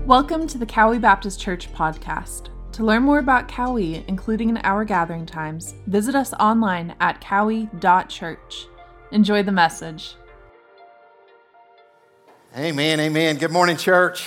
Welcome to the Cowie Baptist Church podcast. To learn more about Cowie, including our gathering times, visit us online at cowie.church. Enjoy the message. Amen, amen. Good morning, church.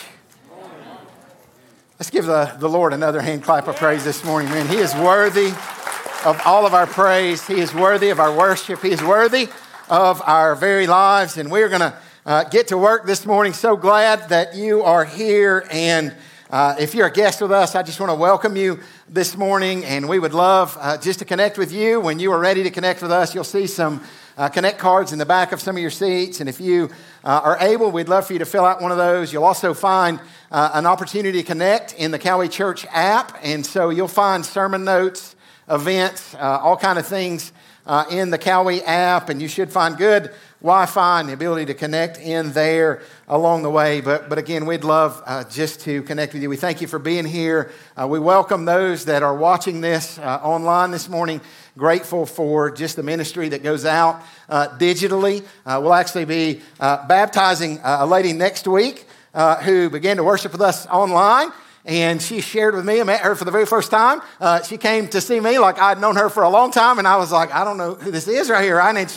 Let's give the Lord another hand clap of praise this morning, man. He is worthy of all of our praise. He is worthy of our worship. He is worthy of our very lives. And we're going to get to work this morning. So glad that you are here. And if you're a guest with us, I just want to welcome you this morning. And we would love just to connect with you. When you are ready to connect with us, you'll see some connect cards in the back of some of your seats. And if you are able, we'd love for you to fill out one of those. You'll also find an opportunity to connect in the Cowie Church app. And so you'll find sermon notes, events, all kind of things in the Cowie app. And you should find good Wi-Fi and the ability to connect in there along the way. But again, we'd love just to connect with you. We thank you for being here. We welcome those that are watching this online this morning. Grateful for just the ministry that goes out digitally. We'll actually be baptizing a lady next week who began to worship with us online. And she shared with me, I met her for the very first time. She came to see me like I'd known her for a long time. And I was like, I don't know who this is right here.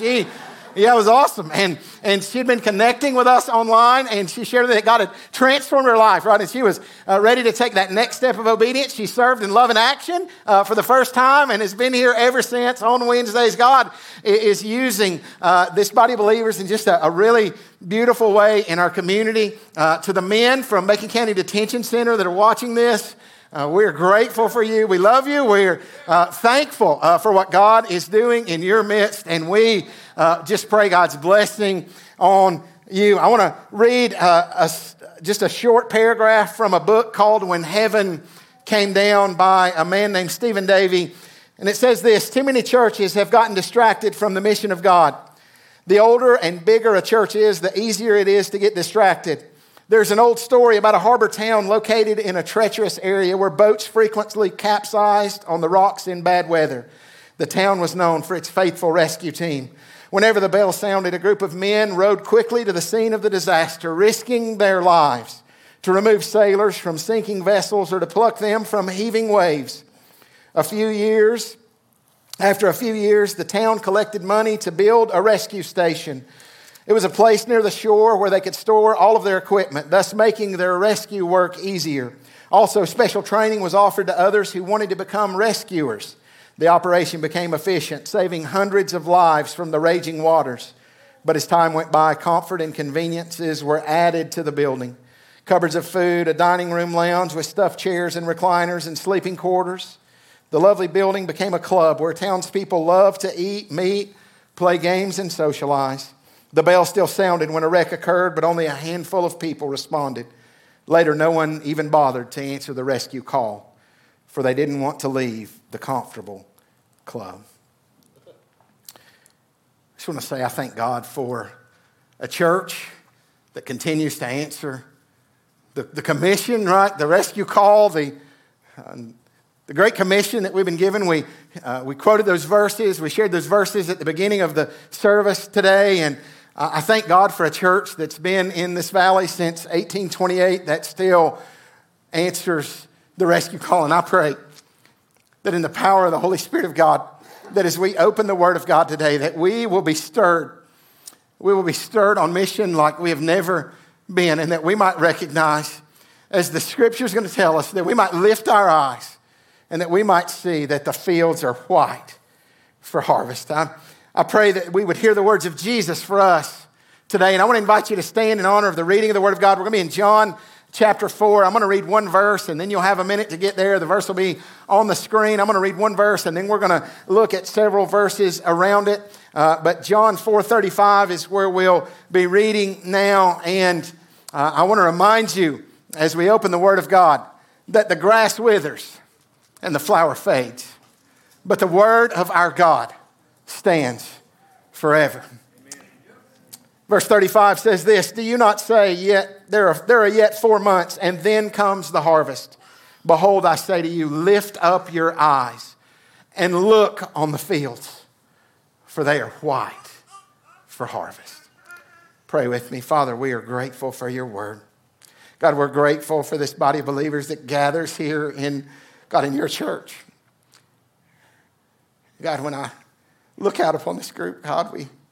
Yeah, it was awesome. And she'd been connecting with us online, and she shared that God had transformed her life, right? And she was ready to take that next step of obedience. She served in Love in Action for the first time and has been here ever since on Wednesdays. God is using this body of believers in just a really beautiful way in our community. To the men from Macon County Detention Center that are watching this, we're grateful for you. We love you. We're thankful for what God is doing in your midst, and we just pray God's blessing on you. I want to read just a short paragraph from a book called When Heaven Came Down by a man named Stephen Davey. And it says this: too many churches have gotten distracted from the mission of God. The older and bigger a church is, the easier it is to get distracted. There's an old story about a harbor town located in a treacherous area where boats frequently capsized on the rocks in bad weather. The town was known for its faithful rescue team. Whenever the bell sounded, a group of men rowed quickly to the scene of the disaster, risking their lives to remove sailors from sinking vessels or to pluck them from heaving waves. After a few years, the town collected money to build a rescue station. It was a place near the shore where they could store all of their equipment, thus making their rescue work easier. Also, special training was offered to others who wanted to become rescuers. The operation became efficient, saving hundreds of lives from the raging waters. But as time went by, comfort and conveniences were added to the building. Cupboards of food, a dining room lounge with stuffed chairs and recliners and sleeping quarters. The lovely building became a club where townspeople loved to eat, meet, play games, and socialize. The bell still sounded when a wreck occurred, but only a handful of people responded. Later, no one even bothered to answer the rescue call, for they didn't want to leave the comfortable club. I just want to say I thank God for a church that continues to answer the commission, right? The rescue call, the Great Commission that we've been given. We quoted those verses. We shared those verses at the beginning of the service today, and I thank God for a church that's been in this valley since 1828 that still answers the rescue call. And I pray that in the power of the Holy Spirit of God, that as we open the Word of God today, that we will be stirred. We will be stirred on mission like we have never been, and that we might recognize, as the Scripture is going to tell us, that we might lift our eyes and that we might see that the fields are white for harvest. I pray that we would hear the words of Jesus for us today. And I want to invite you to stand in honor of the reading of the Word of God. We're going to be in John chapter 4. I'm going to read one verse, and then you'll have a minute to get there. The verse will be on the screen. I'm going to read one verse, and then we're going to look at several verses around it. But John 4:35 is where we'll be reading now. And I want to remind you, as we open the Word of God, that the grass withers and the flower fades, but the Word of our God stands forever. Amen. Verse 35 says this: do you not say, yet there are yet 4 months, and then comes the harvest? Behold, I say to you, lift up your eyes and look on the fields, for they are white for harvest. Pray with me. Father, we are grateful for your word. God, we're grateful for this body of believers that gathers here in your church. God, when I look out upon this group, God,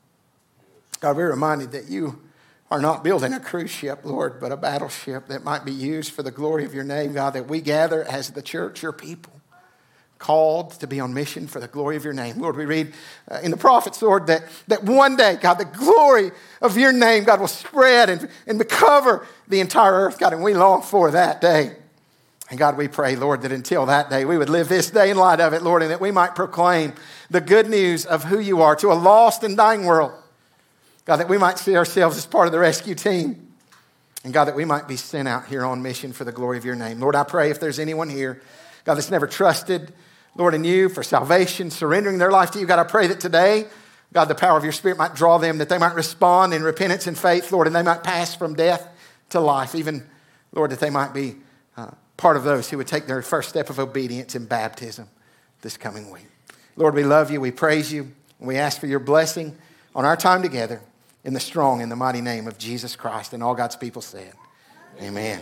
we're reminded that you are not building a cruise ship, Lord, but a battleship that might be used for the glory of your name, God, that we gather as the church, your people, called to be on mission for the glory of your name. Lord, we read in the prophets, Lord, that one day, God, the glory of your name, God, will spread and cover the entire earth, God, and we long for that day. And God, we pray, Lord, that until that day, we would live this day in light of it, Lord, and that we might proclaim the good news of who you are to a lost and dying world. God, that we might see ourselves as part of the rescue team. And God, that we might be sent out here on mission for the glory of your name. Lord, I pray if there's anyone here, God, that's never trusted, Lord, in you for salvation, surrendering their life to you, God, I pray that today, God, the power of your Spirit might draw them, that they might respond in repentance and faith, Lord, and they might pass from death to life. Even, Lord, that they might be part of those who would take their first step of obedience in baptism this coming week. Lord, we love you, we praise you, and we ask for your blessing on our time together in the strong and the mighty name of Jesus Christ. And all God's people said, amen.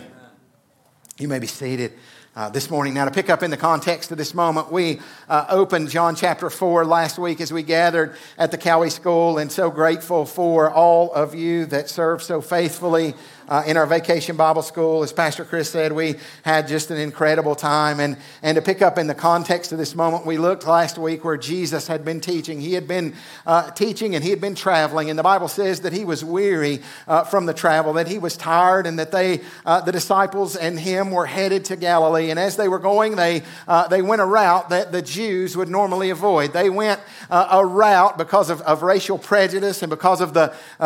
You may be seated this morning. Now, to pick up in the context of this moment, we opened John chapter 4 last week as we gathered at the Cowie School, and so grateful for all of you that serve so faithfully in our vacation Bible school. As Pastor Chris said, we had just an incredible time. And to pick up in the context of this moment, we looked last week where Jesus had been teaching. He had been teaching and he had been traveling. And the Bible says that he was weary from the travel, that he was tired, and that the disciples and him were headed to Galilee. And as they were going, they went a route that the Jews would normally avoid. They went a route because of racial prejudice and because of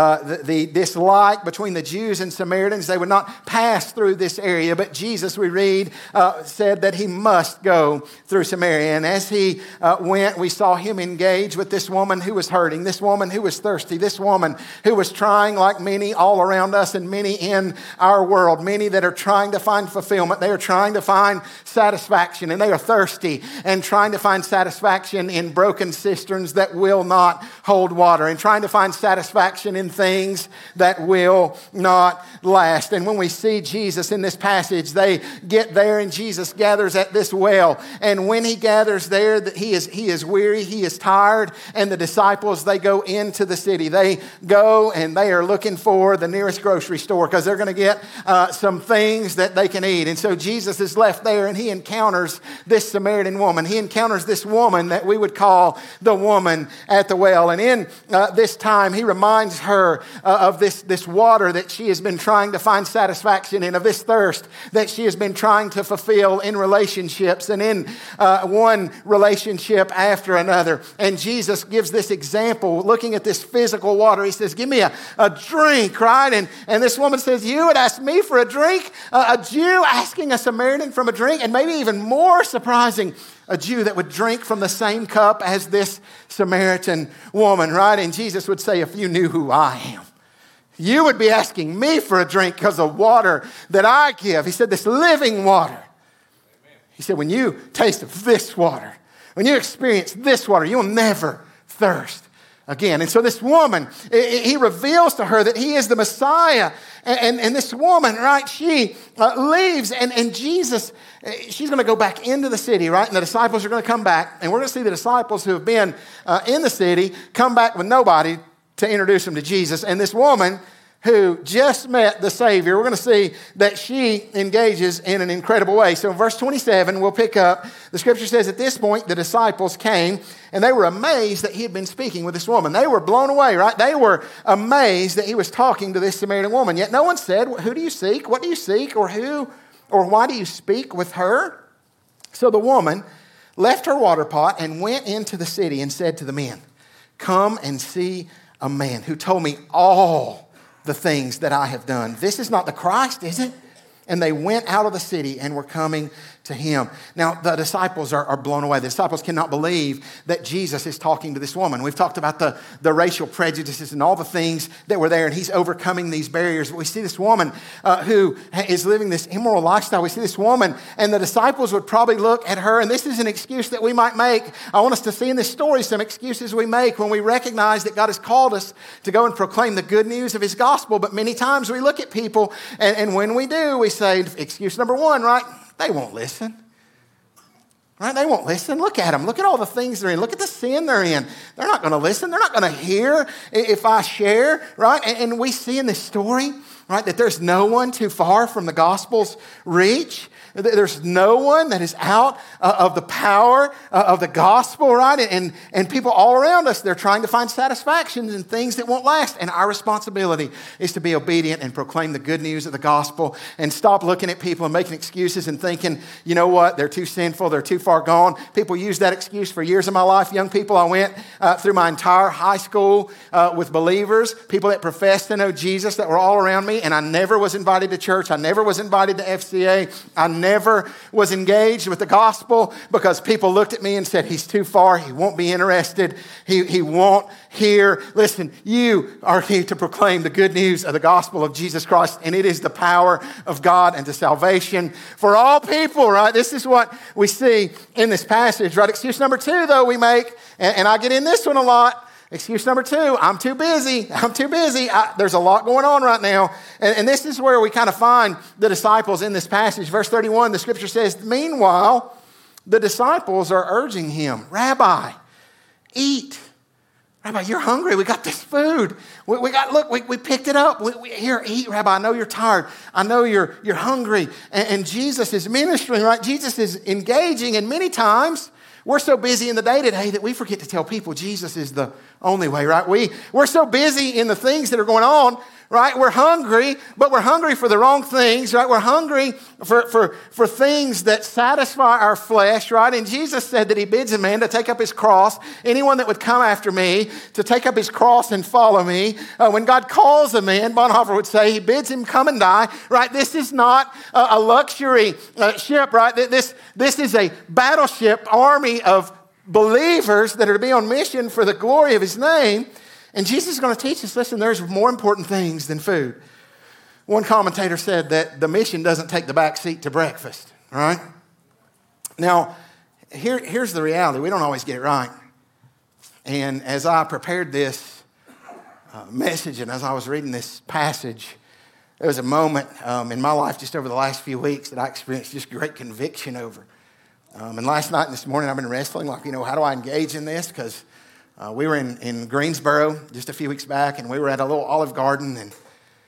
the dislike between the Jews and Samaritans. They would not pass through this area. But Jesus, we read, said that he must go through Samaria. And as he went, we saw him engage with this woman who was hurting, this woman who was thirsty, this woman who was trying, like many all around us and many in our world, many that are trying to find fulfillment. They are trying to find satisfaction, and they are thirsty and trying to find satisfaction in broken cisterns that will not hold water, and trying to find satisfaction in things that will not last. And when we see Jesus in this passage, they get there and Jesus gathers at this well. And when he gathers there, he is weary, he is tired, and the disciples, they go into the city. They go and they are looking for the nearest grocery store because they're going to get some things that they can eat. And so Jesus is left there and he encounters this Samaritan woman. He encounters this woman that we would call the woman at the well. And in this time, he reminds her of this water that she has been trying to find satisfaction in, of this thirst that she has been trying to fulfill in relationships and in one relationship after another. And Jesus gives this example, looking at this physical water. He says, give me a drink, right? And this woman says, you would ask me for a drink? A Jew asking a Samaritan for a drink? And maybe even more surprising, a Jew that would drink from the same cup as this Samaritan woman, right? And Jesus would say, if you knew who I am, you would be asking me for a drink because of water that I give. He said, this living water. Amen. He said, when you taste of this water, when you experience this water, you'll never thirst again. And so this woman, he reveals to her that he is the Messiah. And this woman, right, she leaves. And Jesus, she's going to go back into the city, right? And the disciples are going to come back. And we're going to see the disciples who have been in the city come back with nobody to introduce them to Jesus. And this woman who just met the Savior, we're going to see that she engages in an incredible way. So in verse 27, we'll pick up. The scripture says, at this point, the disciples came, and they were amazed that he had been speaking with this woman. They were blown away, right? They were amazed that he was talking to this Samaritan woman. Yet no one said, who do you seek? What do you seek? Or who, or why do you speak with her? So the woman left her water pot and went into the city and said to the men, come and see a man who told me all the things that I have done. This is not the Christ, is it? And they went out of the city and were coming to him. Now, the disciples are blown away. The disciples cannot believe that Jesus is talking to this woman. We've talked about the racial prejudices and all the things that were there, and he's overcoming these barriers. But we see this woman who is living this immoral lifestyle. We see this woman, and the disciples would probably look at her, and this is an excuse that we might make. I want us to see in this story some excuses we make when we recognize that God has called us to go and proclaim the good news of his gospel. But many times we look at people, and when we do, we say, excuse number one, right? They won't listen. Right? They won't listen. Look at them. Look at all the things they're in. Look at the sin they're in. They're not going to listen. They're not going to hear if I share, right? And we see in this story, right, that there's no one too far from the gospel's reach. There's no one that is out of the power of the gospel, right? And people all around us, they're trying to find satisfactions in things that won't last. And our responsibility is to be obedient and proclaim the good news of the gospel and stop looking at people and making excuses and thinking, you know what, they're too sinful, they're too far gone. People use that excuse for years of my life. Young people, I went through my entire high school with believers, people that professed to know Jesus that were all around me, and I never was invited to church. I never was invited to FCA. I never was engaged with the gospel because people looked at me and said, he's too far. He won't be interested. He won't hear. Listen, you are here to proclaim the good news of the gospel of Jesus Christ, and it is the power of God and to salvation for all people, right? This is what we see in this passage, right? Excuse number two, though, we make, and I get in this one a lot. Excuse number two, I'm too busy. I'm too busy. There's a lot going on right now. And this is where we kind of find the disciples in this passage. Verse 31, the scripture says, meanwhile, the disciples are urging him, Rabbi, eat. Rabbi, you're hungry. We got this food. We picked it up. Here, eat, Rabbi. I know you're tired. I know you're hungry. And Jesus is ministering, right? Jesus is engaging, and many times we're so busy in the day-to-day that we forget to tell people Jesus is the only way, right? We're so busy in the things that are going on, right? We're hungry, but we're hungry for the wrong things, right? We're hungry for things that satisfy our flesh, right? And Jesus said that he bids a man to take up his cross. Anyone that would come after me, to take up his cross and follow me. When God calls a man, Bonhoeffer would say, he bids him come and die, right? This is not a luxury ship, right? This is a battleship army of believers that are to be on mission for the glory of his name. And Jesus is going to teach us, listen, there's more important things than food. One commentator said that the mission doesn't take the back seat to breakfast, right? Now, here's the reality. We don't always get it right. And as I prepared this message and as I was reading this passage, there was a moment in my life just over the last few weeks that I experienced just great conviction over. And last night and this morning I've been wrestling, like, how do I engage in this? Because we were in Greensboro just a few weeks back, and we were at a little Olive Garden, and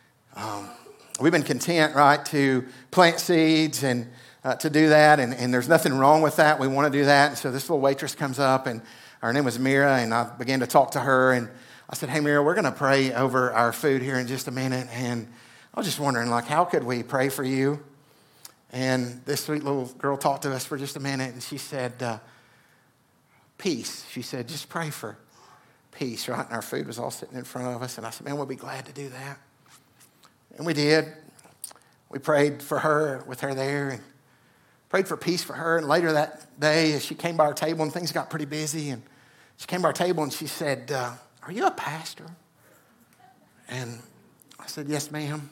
we've been content, right, to plant seeds and to do that, and there's nothing wrong with that. We want to do that. And so this little waitress comes up, and her name was Mira, and I began to talk to her, and I said, hey, Mira, we're going to pray over our food here in just a minute, and I was just wondering, like, how could we pray for you? And this sweet little girl talked to us for just a minute, and she said, peace. She said, just pray for peace, right? And our food was all sitting in front of us, and I said, man, we'll be glad to do that. And we did. We prayed for her, with her there, and prayed for peace for her. And later that day, as she came by our table, and things got pretty busy, and she came by our table, and she said, are you a pastor? And I said, yes, ma'am.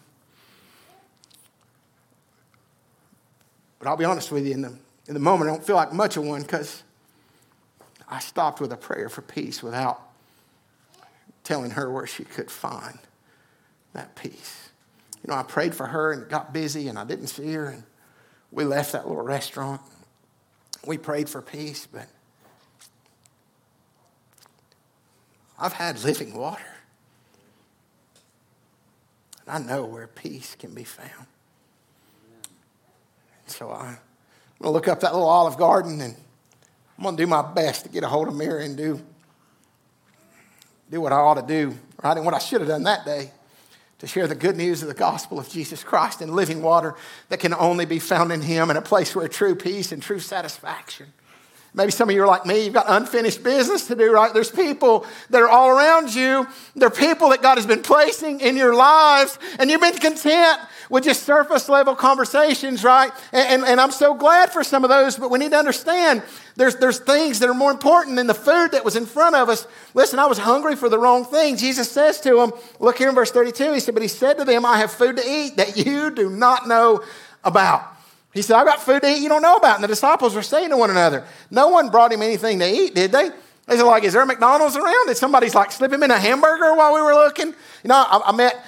But I'll be honest with you, in the moment, I don't feel like much of one, because I stopped with a prayer for peace without telling her where she could find that peace. I prayed for her, and it got busy, and I didn't see her, and we left that little restaurant. We prayed for peace, but I've had living water. And I know where peace can be found. So I'm going to look up that little Olive Garden, and I'm going to do my best to get a hold of Mary and do what I ought to do, right? And what I should have done that day, to share the good news of the gospel of Jesus Christ and living water that can only be found in him, in a place where true peace and true satisfaction Maybe some of you are like me. You've got unfinished business to do, right? There's people that are all around you. They're people that God has been placing in your lives, and you've been content with just surface level conversations, right? And I'm so glad for some of those, but we need to understand there's things that are more important than the food that was in front of us. Listen, I was hungry for the wrong thing. Jesus says to him, look here in verse 32, he said, but he said to them, I have food to eat that you do not know about. He said, I've got food to eat you don't know about. And the disciples were saying to one another, no one brought him anything to eat, did they? They said, like, is there a McDonald's around? Did somebody like slip him in a hamburger while we were looking? You know, I met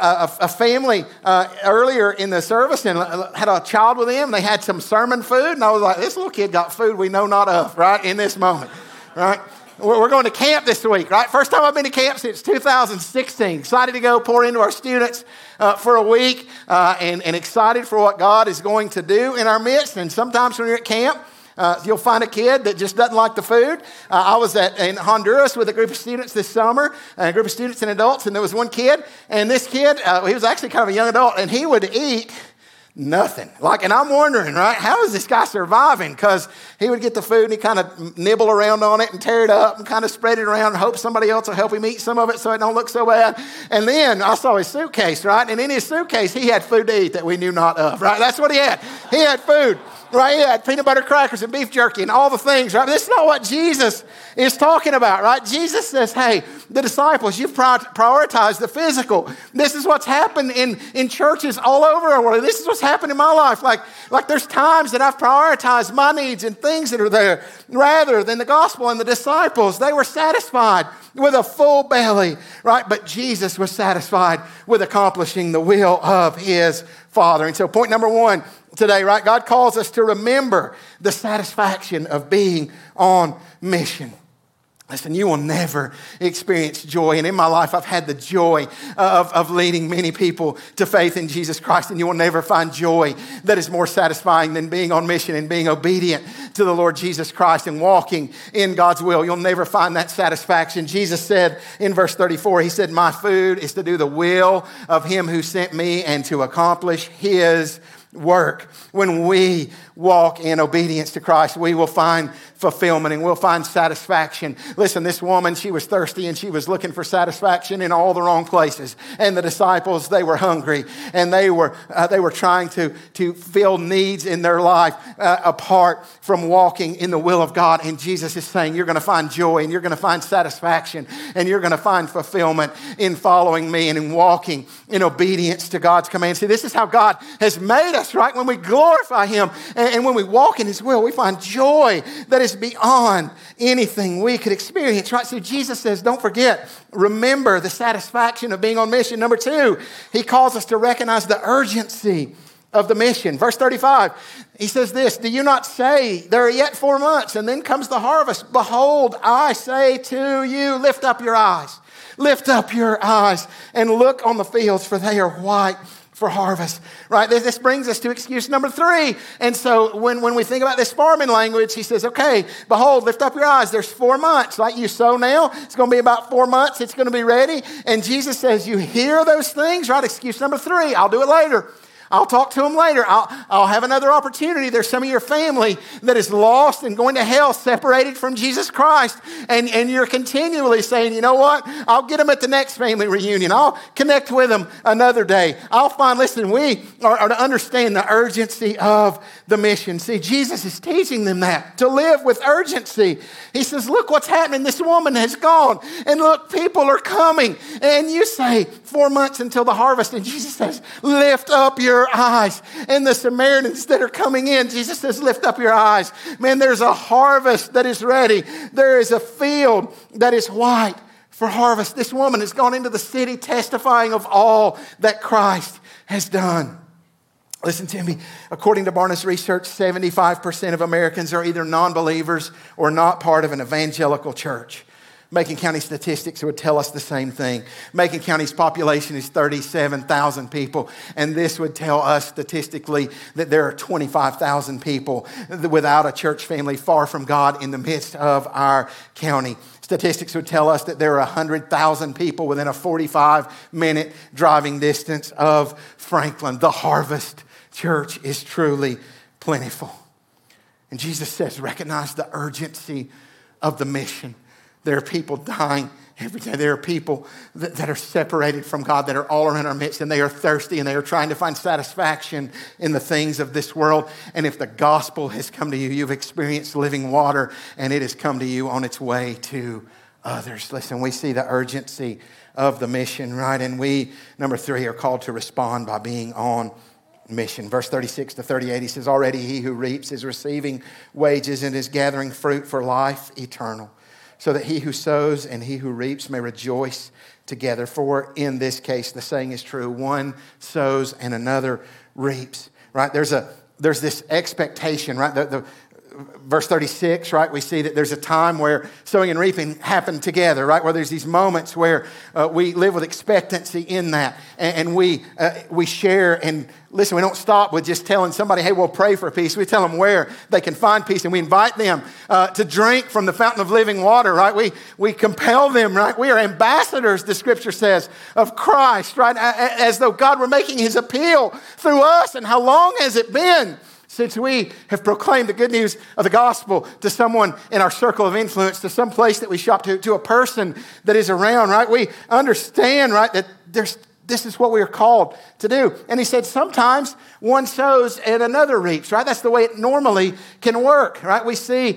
a family earlier in the service and had a child with them. They had some sermon food. And I was like, this little kid got food we know not of, right, in this moment, right? We're going to camp this week, right? First time I've been to camp since 2016. Excited to go pour into our students for a week and excited for what God is going to do in our midst. And sometimes when you're at camp, you'll find a kid that just doesn't like the food. I was in Honduras with a group of students this summer, a group of students and adults, and there was one kid, and this kid, he was actually kind of a young adult, and he would eat nothing. And I'm wondering, right, how is this guy surviving? Because he would get the food and he kind of nibble around on it and tear it up and kind of spread it around and hope somebody else will help him eat some of it so it don't look so bad. And then I saw his suitcase, right? And in his suitcase, he had food to eat that we knew not of, right? That's what he had. He had food. Right, he had peanut butter crackers and beef jerky and all the things, right? This is not what Jesus is talking about, right? Jesus says, hey, the disciples, you've prioritized the physical. This is what's happened in churches all over the world. This is what's happened in my life. Like there's times that I've prioritized my needs and things that are there rather than the gospel. And the disciples, they were satisfied with a full belly, right? But Jesus was satisfied with accomplishing the will of his Father. And so point number one today, right? God calls us to remember the satisfaction of being on mission. Listen, you will never experience joy. And in my life, I've had the joy of leading many people to faith in Jesus Christ. And you will never find joy that is more satisfying than being on mission and being obedient to the Lord Jesus Christ and walking in God's will. You'll never find that satisfaction. Jesus said in verse 34, he said, my food is to do the will of him who sent me and to accomplish his work. When we walk in obedience to Christ, we will find fulfillment and we'll find satisfaction. Listen, this woman, she was thirsty and she was looking for satisfaction in all the wrong places. And the disciples, they were hungry and they were trying to fill needs in their life apart from walking in the will of God. And Jesus is saying, you're going to find joy and you're going to find satisfaction and you're going to find fulfillment in following me and in walking in obedience to God's commands. See, this is how God has made us, right? When we glorify him and when we walk in his will, we find joy that is beyond anything we could experience, right? So Jesus says, don't forget, remember the satisfaction of being on mission. Number two, he calls us to recognize the urgency of the mission. Verse 35, he says this, do you not say there are yet 4 months and then comes the harvest? Behold, I say to you, lift up your eyes. Lift up your eyes and look on the fields, for they are white for harvest, right? This brings us to excuse number 3. And so when we think about this farming language, he says, okay, behold, lift up your eyes. There's 4 months, like you sow now. It's going to be about 4 months. It's going to be ready. And Jesus says, you hear those things, right? Excuse number 3. I'll do it later. I'll talk to them later. I'll have another opportunity. There's some of your family that is lost and going to hell, separated from Jesus Christ. And you're continually saying, you know what? I'll get them at the next family reunion. I'll connect with them another day. I'll find, listen, we are to understand the urgency of the mission. See, Jesus is teaching them that, to live with urgency. He says, look what's happening. This woman has gone. And look, people are coming. And you say, 4 months until the harvest. And Jesus says, lift up your eyes. And the Samaritans that are coming in, Jesus says, lift up your eyes. Man, there's a harvest that is ready. There is a field that is white for harvest. This woman has gone into the city testifying of all that Christ has done. Listen to me. According to Barna's research, 75% of Americans are either non-believers or not part of an evangelical church. Macon County statistics would tell us the same thing. Macon County's population is 37,000 people, and this would tell us statistically that there are 25,000 people without a church family far from God in the midst of our county. Statistics would tell us that there are 100,000 people within a 45-minute driving distance of Franklin. The Harvest Church is truly plentiful. And Jesus says, recognize the urgency of the mission. There are people dying every day. There are people that are separated from God, that are all around our midst, and they are thirsty, and they are trying to find satisfaction in the things of this world. And if the gospel has come to you, you've experienced living water, and it has come to you on its way to others. Listen, we see the urgency of the mission, right? And we, number 3, are called to respond by being on mission. Verse 36 to 38, he says, already he who reaps is receiving wages and is gathering fruit for life eternal, so that he who sows and he who reaps may rejoice together. For in this case, the saying is true, one sows and another reaps, right? There's this expectation, right? Verse 36, right, we see that there's a time where sowing and reaping happen together, right, where there's these moments where we live with expectancy in that, and we share. And listen, we don't stop with just telling somebody, hey, we'll pray for peace. We tell them where they can find peace, and we invite them to drink from the fountain of living water, right? We compel them, right? We are ambassadors, the scripture says, of Christ, right, as though God were making his appeal through us. And how long has it been since we have proclaimed the good news of the gospel to someone in our circle of influence, to some place that we shop, to a person that is around, right? We understand, right, that this is what we are called to do. And he said sometimes one sows and another reaps, right? That's the way it normally can work, right? We see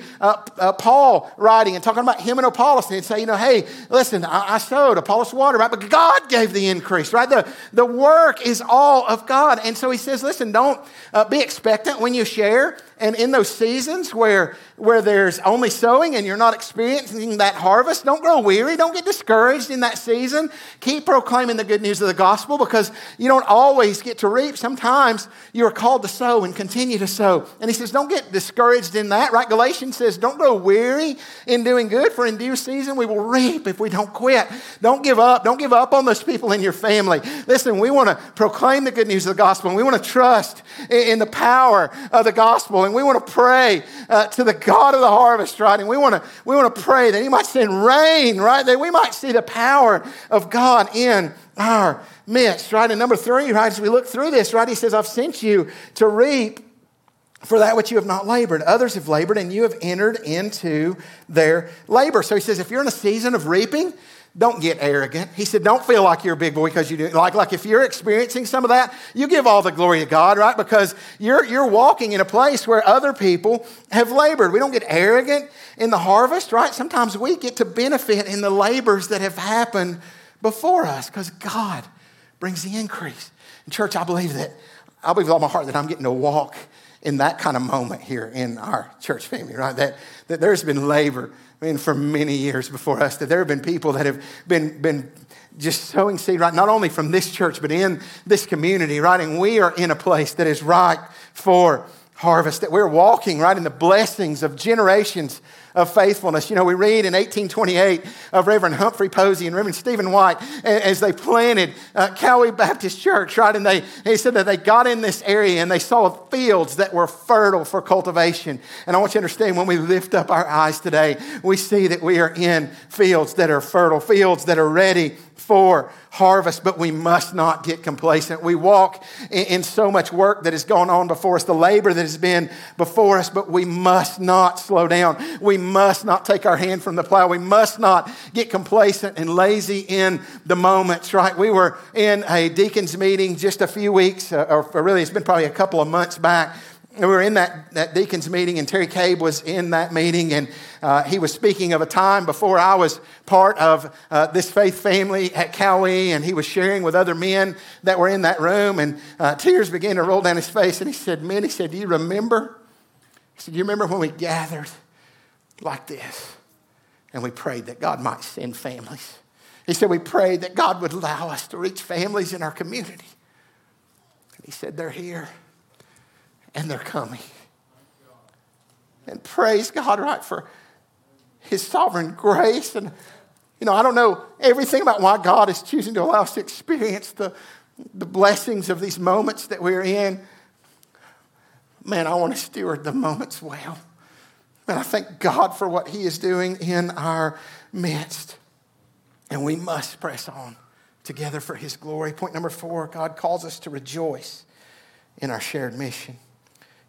Paul writing and talking about him and Apollos, and he'd say, hey, listen, I sowed, Apollos water, right? But God gave the increase, right? The work is all of God. And so he says, listen, don't be expectant when you share. And in those seasons where there's only sowing and you're not experiencing that harvest, don't grow weary. Don't get discouraged in that season. Keep proclaiming the good news of the gospel, because you don't always get to reap. Sometimes you are called to sow and continue to sow. And he says, don't get discouraged in that, right? Galatians says, don't grow weary in doing good, for in due season we will reap if we don't quit. Don't give up. Don't give up on those people in your family. Listen, we want to proclaim the good news of the gospel, and we want to trust in the power of the gospel. And we want to pray to the God of the harvest, right? And we want to pray that he might send rain, right? That we might see the power of God in our midst, right? And number 3, right, as we look through this, right, he says, I've sent you to reap for that which you have not labored. Others have labored, and you have entered into their labor. So he says, if you're in a season of reaping, don't get arrogant. He said, don't feel like you're a big boy because you do. Like if you're experiencing some of that, you give all the glory to God, right? Because you're walking in a place where other people have labored. We don't get arrogant in the harvest, right? Sometimes we get to benefit in the labors that have happened before us, because God brings the increase. In church, I believe with all my heart that I'm getting to walk in that kind of moment here in our church family, right? That there's been labor, for many years before us, that there have been people that have been just sowing seed, right? Not only from this church, but in this community, right? And we are in a place that is ripe for harvest, that we're walking, right, in the blessings of generations of faithfulness. We read in 1828 of Reverend Humphrey Posey and Reverend Stephen White as they planted Cowee Baptist Church, right? And they said that they got in this area and they saw fields that were fertile for cultivation. And I want you to understand, when we lift up our eyes today, we see that we are in fields that are fertile, fields that are ready for harvest, but we must not get complacent. We walk in so much work that has gone on before us, the labor that has been before us, but we must not slow down. We must not take our hand from the plow. We must not get complacent and lazy in the moments, right? We were in a deacons meeting just a few weeks, or really it's been probably a couple of months back. And we were in that deacons meeting, and Terry Cabe was in that meeting, and he was speaking of a time before I was part of this faith family at Cowee, and he was sharing with other men that were in that room, and tears began to roll down his face, and he said, do you remember? He said, do you remember when we gathered like this, and we prayed that God might send families? He said, we prayed that God would allow us to reach families in our community. And he said, they're here. And they're coming. And praise God, right, for his sovereign grace. And, I don't know everything about why God is choosing to allow us to experience the blessings of these moments that we're in. Man, I want to steward the moments well. And I thank God for what he is doing in our midst. And we must press on together for his glory. Point number 4, God calls us to rejoice in our shared mission.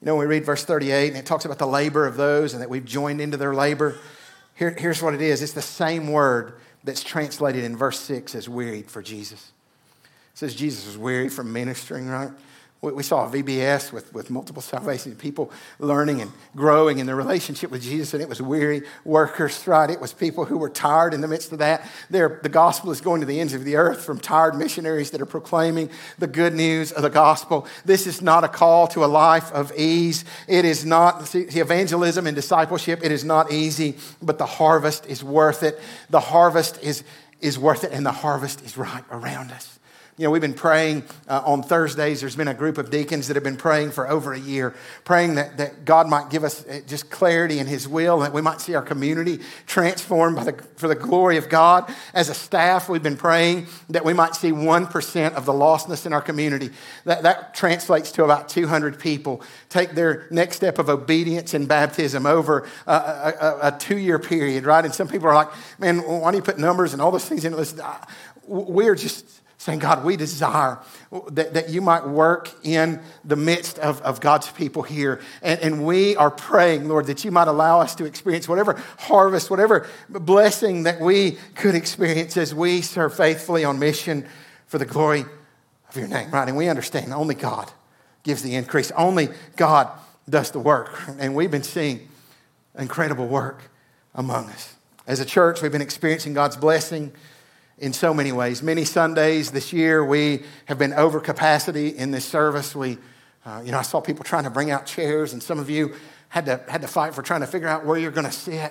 when we read verse 38 and it talks about the labor of those and that we've joined into their labor, here's what it is. It's the same word that's translated in verse 6 as wearied for Jesus. It says Jesus was weary from ministering, right? We saw a VBS with multiple salvations, people learning and growing in their relationship with Jesus, and it was weary workers, right? It was people who were tired in the midst of that. The gospel is going to the ends of the earth from tired missionaries that are proclaiming the good news of the gospel. This is not a call to a life of ease. It is not, see, evangelism and discipleship, it is not easy, but the harvest is worth it. The harvest is worth it, and the harvest is right around us. We've been praying on Thursdays. There's been a group of deacons that have been praying for over a year, praying that God might give us just clarity in His will, that we might see our community transformed for the glory of God. As a staff, we've been praying that we might see 1% of the lostness in our community. That translates to about 200 people take their next step of obedience and baptism over a 2-year period, right? And some people are like, man, why do you put numbers and all those things in it? Listen, we're just saying, God, we desire that you might work in the midst of God's people here. And we are praying, Lord, that you might allow us to experience whatever harvest, whatever blessing that we could experience as we serve faithfully on mission for the glory of your name, right? And we understand only God gives the increase. Only God does the work. And we've been seeing incredible work among us. As a church, we've been experiencing God's blessing in so many ways. Many Sundays this year, we have been over capacity in this service. I saw people trying to bring out chairs, and some of you had to fight for trying to figure out where you're going to sit.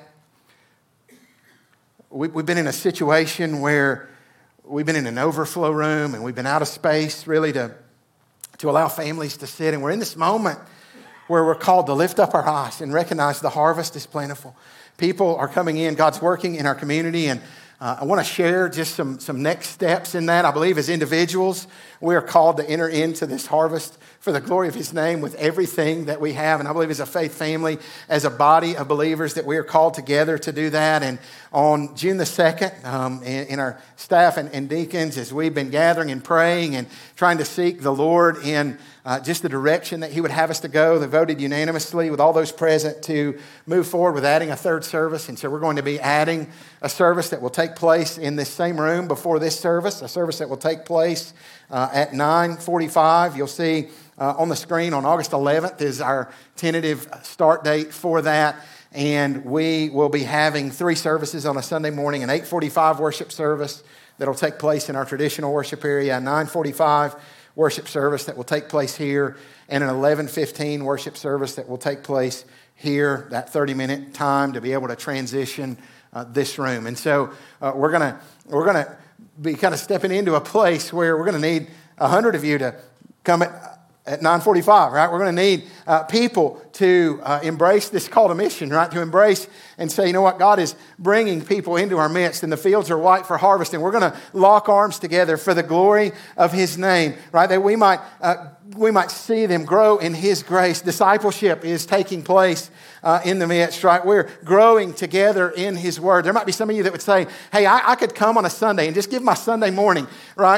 We've been in a situation where we've been in an overflow room, and we've been out of space really to allow families to sit. And we're in this moment where we're called to lift up our eyes and recognize the harvest is plentiful. People are coming in. God's working in our community, and I want to share just some next steps in that. I believe as individuals, we are called to enter into this harvest for the glory of His name with everything that we have. And I believe as a faith family, as a body of believers, that we are called together to do that. And on June the 2nd, in our staff and deacons, as we've been gathering and praying and trying to seek the Lord in just the direction that He would have us to go, they voted unanimously with all those present to move forward with adding a third service. And so we're going to be adding a service that will take place in this same room before this service, a service that will take place at 9:45. You'll see on the screen on August 11th is our tentative start date for that. And we will be having 3 services on a Sunday morning, an 8:45 worship service that will take place in our traditional worship area, a 9:45 worship service that will take place here, and an 11:15 worship service that will take place here, that 30-minute time to be able to transition this room. And so we're gonna be kind of stepping into a place where we're going to need 100 of you to come at 9:45, right? We're going to need people to embrace this call to mission, right? To embrace and say, you know what? God is bringing people into our midst, and the fields are white for harvest, and we're going to lock arms together for the glory of His name, right? That we might see them grow in His grace. Discipleship is taking place in the midst, right? We're growing together in His Word. There might be some of you that would say, hey, I could come on a Sunday and just give my Sunday morning, right,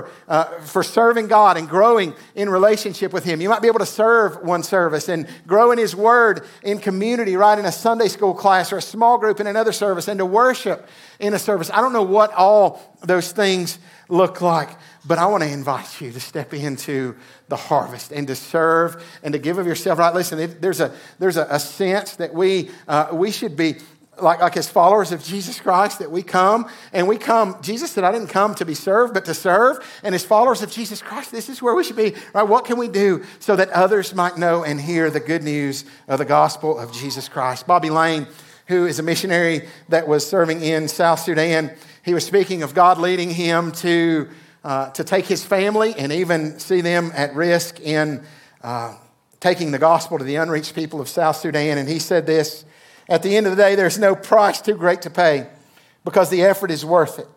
for serving God and growing in relationship with Him. You might be able to serve one service and grow in His Word in community, right, in a Sunday school class or a small group in another service, and to worship in a service. I don't know what all those things look like, but I want to invite you to step into the harvest and to serve and to give of yourself. Right? Listen, there's a sense that we should be like as followers of Jesus Christ, that we come. Jesus said, I didn't come to be served, but to serve. And as followers of Jesus Christ, this is where we should be. Right? What can we do so that others might know and hear the good news of the gospel of Jesus Christ? Bobby Lane, who is a missionary that was serving in South Sudan, he was speaking of God leading him to take his family and even see them at risk in taking the gospel to the unreached people of South Sudan. And he said this, at the end of the day, there's no price too great to pay because the effort is worth it.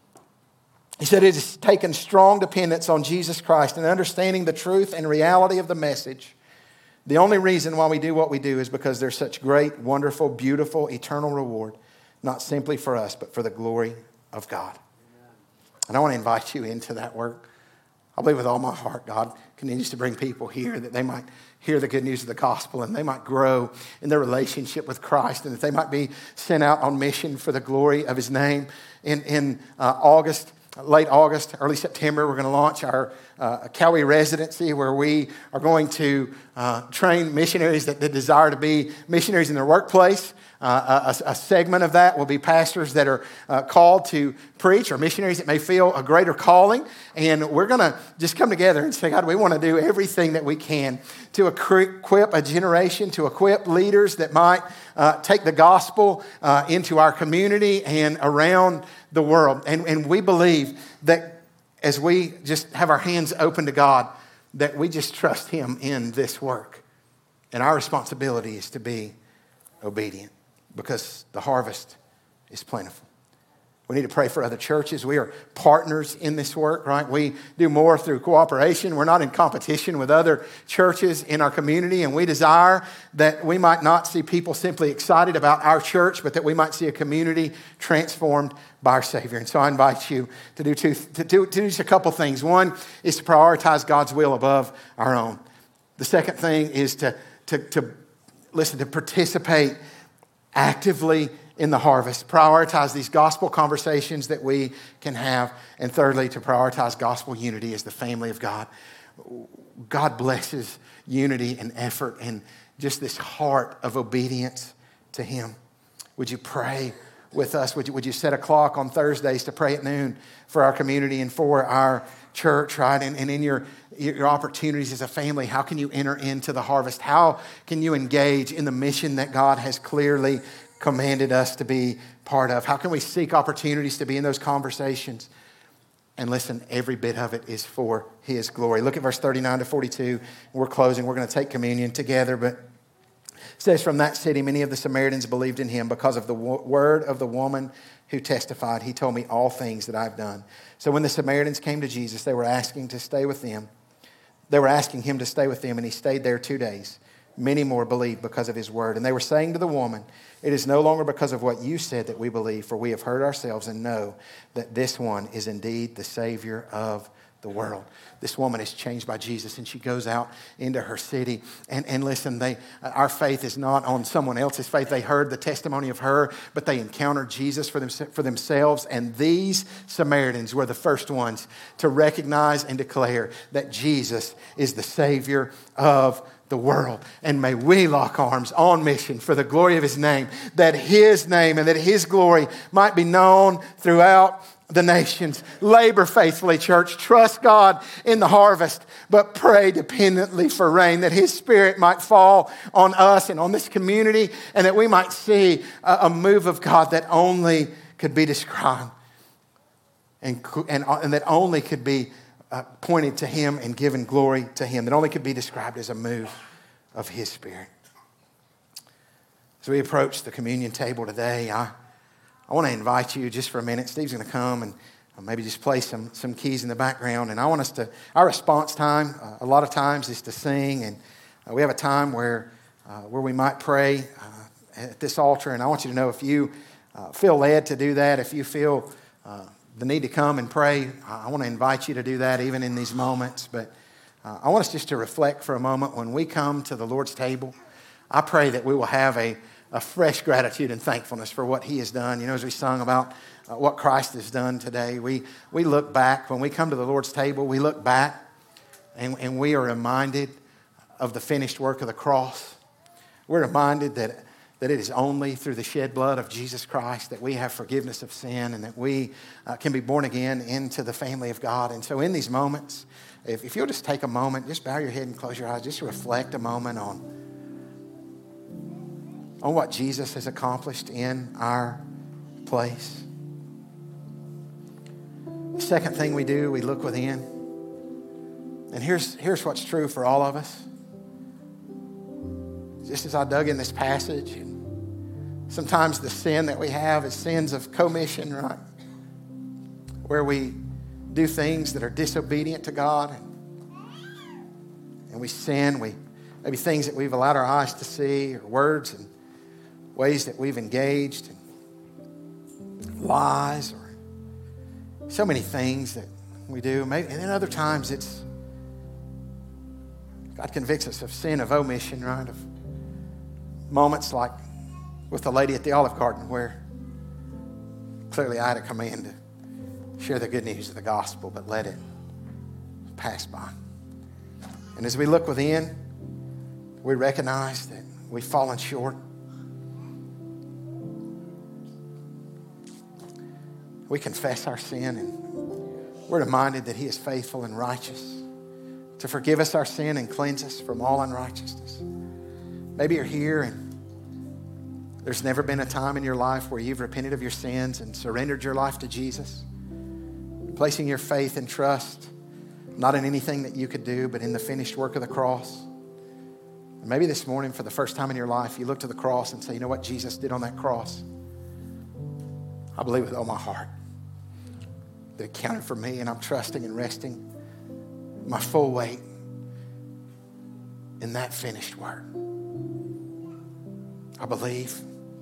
He said it has taken strong dependence on Jesus Christ and understanding the truth and reality of the message. The only reason why we do what we do is because there's such great, wonderful, beautiful, eternal reward, not simply for us, but for the glory of God. And I want to invite you into that work. I believe with all my heart God continues to bring people here that they might hear the good news of the gospel and they might grow in their relationship with Christ and that they might be sent out on mission for the glory of his name. In August, late August, early September, we're going to launch our Cowie residency where we are going to train missionaries that desire to be missionaries in their workplace. A segment of that will be pastors that are called to preach or missionaries that may feel a greater calling. And we're going to just come together and say, God, we want to do everything that we can to equip a generation, to equip leaders that might take the gospel into our community and around the world. And we believe that as we just have our hands open to God, that we just trust him in this work. And our responsibility is to be obedient, because the harvest is plentiful. We need to pray for other churches. We are partners in this work, right? We do more through cooperation. We're not in competition with other churches in our community, and we desire that we might not see people simply excited about our church, but that we might see a community transformed by our Savior. And so I invite you to do just a couple things. One is to prioritize God's will above our own. The second thing is to participate actively in the harvest. Prioritize these gospel conversations that we can have. And thirdly, to prioritize gospel unity as the family of God. God blesses unity and effort and just this heart of obedience to him. Would you pray with us? Would you set a clock on Thursdays to pray at noon for our community and for our church, right? And in your opportunities as a family, how can you enter into the harvest? How can you engage in the mission that God has clearly commanded us to be part of? How can we seek opportunities to be in those conversations? And listen, every bit of it is for his glory. Look at verse 39 to 42. We're closing. We're going to take communion together. But it says, from that city, many of the Samaritans believed in him because of the word of the woman who testified, he told me all things that I've done. So when the Samaritans came to Jesus, they were asking him to stay with them, and he stayed there 2 days. Many more believed because of his word. And they were saying to the woman, it is no longer because of what you said that we believe, for we have heard ourselves and know that this one is indeed the Savior of the world. This woman is changed by Jesus, and she goes out into her city. And listen, our faith is not on someone else's faith. They heard the testimony of her, but they encountered Jesus for themselves. And these Samaritans were the first ones to recognize and declare that Jesus is the Savior of the world. And may we lock arms on mission for the glory of his name, that his name and that his glory might be known throughout the nations. Labor faithfully, church. Trust God in the harvest, but pray dependently for rain, that his spirit might fall on us and on this community, and that we might see a move of God that only could be described and that only could be pointed to him and given glory to him, that only could be described as a move of his spirit. As we approach the communion table today, I want to invite you just for a minute. Steve's going to come and maybe just play some keys in the background. And I want us to, our response time, a lot of times is to sing. And we have a time where we might pray at this altar. And I want you to know, if you feel led to do that, if you feel the need to come and pray, I want to invite you to do that even in these moments. But I want us just to reflect for a moment when we come to the Lord's table. I pray that we will have a fresh gratitude and thankfulness for what he has done. You know, as we sung about what Christ has done today, we look back. When we come to the Lord's table, we look back and we are reminded of the finished work of the cross. We're reminded that it is only through the shed blood of Jesus Christ that we have forgiveness of sin and that we can be born again into the family of God. And so in these moments, if you'll just take a moment, just bow your head and close your eyes, just reflect a moment on what Jesus has accomplished in our place. The second thing we do, we look within. And here's what's true for all of us. Just as I dug in this passage, and sometimes the sin that we have is sins of commission, right? Where we do things that are disobedient to God, and we sin, maybe things that we've allowed our eyes to see, or words and ways that we've engaged in lies, or so many things that we do. Maybe, and then other times God convicts us of sin of omission, right? Of moments like with the lady at the Olive Garden where clearly I had a command to share the good news of the gospel, but let it pass by. And as we look within, we recognize that we've fallen short. We confess our sin, and we're reminded that He is faithful and righteous to forgive us our sin and cleanse us from all unrighteousness. Maybe you're here and there's never been a time in your life where you've repented of your sins and surrendered your life to Jesus, placing your faith and trust not in anything that you could do, but in the finished work of the cross. And maybe this morning, for the first time in your life, you look to the cross and say, you know what Jesus did on that cross? I believe with all my heart that it counted for me, and I'm trusting and resting my full weight in that finished work. I believe.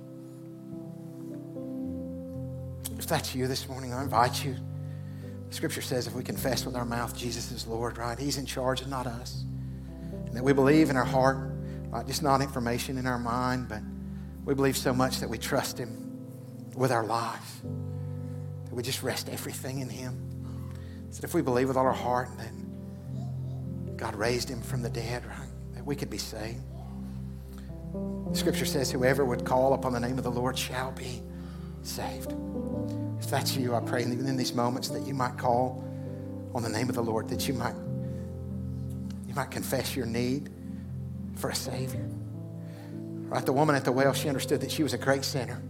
If that's you this morning, I invite you. Scripture says if we confess with our mouth Jesus is Lord, right? He's in charge and not us. And that we believe in our heart, right? Just not information in our mind, but we believe so much that we trust Him with our lives. That we just rest everything in Him. So if we believe with all our heart that God raised Him from the dead, right? That we could be saved. Scripture says whoever would call upon the name of the Lord shall be saved. If that's you, I pray even in these moments that you might call on the name of the Lord, that you might confess your need for a Savior. Right? The woman at the well, she understood that she was a great sinner.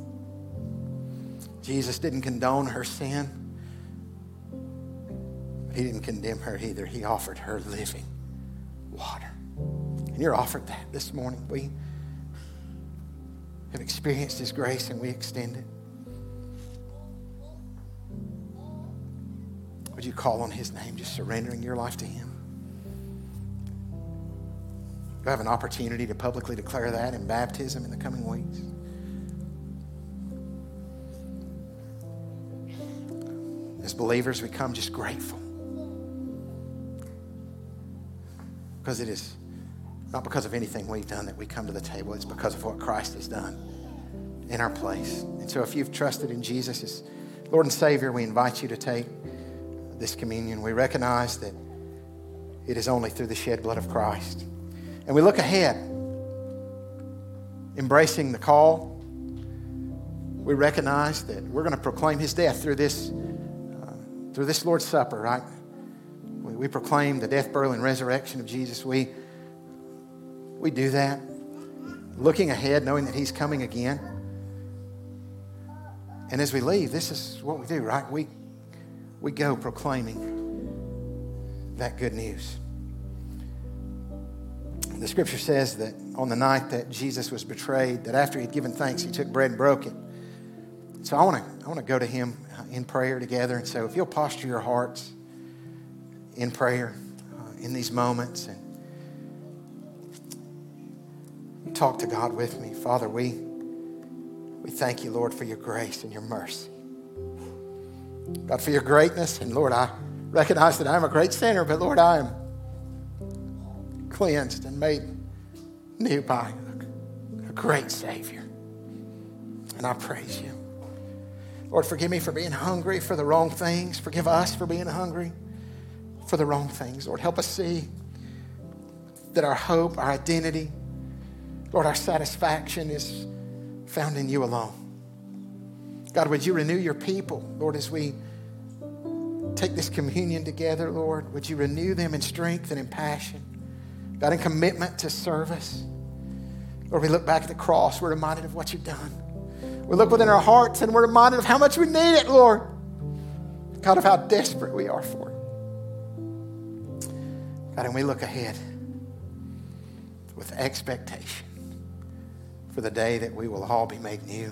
Jesus didn't condone her sin, but He didn't condemn her either. He offered her living water. And you're offered that this morning. We have experienced His grace and we extend it. Would you call on His name, just surrendering your life to Him? You have an opportunity to publicly declare that in baptism in the coming weeks. As believers, we come just grateful. Because it is not because of anything we've done that we come to the table. It's because of what Christ has done in our place. And so if you've trusted in Jesus as Lord and Savior, we invite you to take this communion. We recognize that it is only through the shed blood of Christ. And we look ahead, embracing the call. We recognize that we're going to proclaim His death through this Lord's Supper, right? We proclaim the death, burial, and resurrection of Jesus. We do that, looking ahead, knowing that He's coming again. And as we leave, this is what we do, right? We go proclaiming that good news. The Scripture says that on the night that Jesus was betrayed, that after He'd given thanks, He took bread and broke it. So I want to go to Him in prayer together. And so if you'll posture your hearts in prayer in these moments and talk to God with me. Father, we thank You, Lord, for Your grace and Your mercy. God, for Your greatness. And Lord, I recognize that I'm a great sinner, but Lord, I am cleansed and made new by a great Savior. And I praise You. Lord, forgive me for being hungry for the wrong things. Forgive us for being hungry for the wrong things. Lord, help us see that our hope, our identity, Lord, our satisfaction is found in You alone. God, would You renew Your people, Lord, as we take this communion together, Lord, would You renew them in strength and in passion, God, in commitment to service. Lord, we look back at the cross, we're reminded of what You've done. We look within our hearts and we're reminded of how much we need it, Lord. God, of how desperate we are for it. God, and we look ahead with expectation for the day that we will all be made new.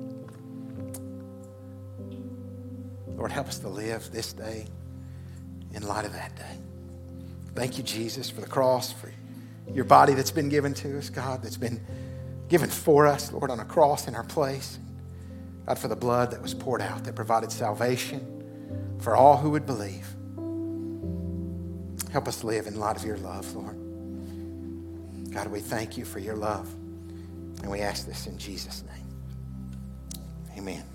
Lord, help us to live this day in light of that day. Thank You, Jesus, for the cross, for Your body that's been given to us, God, that's been given for us, Lord, on a cross in our place. God, for the blood that was poured out that provided salvation for all who would believe. Help us live in light of your love, Lord. God, we thank you for your love. And we ask this in Jesus' name. Amen.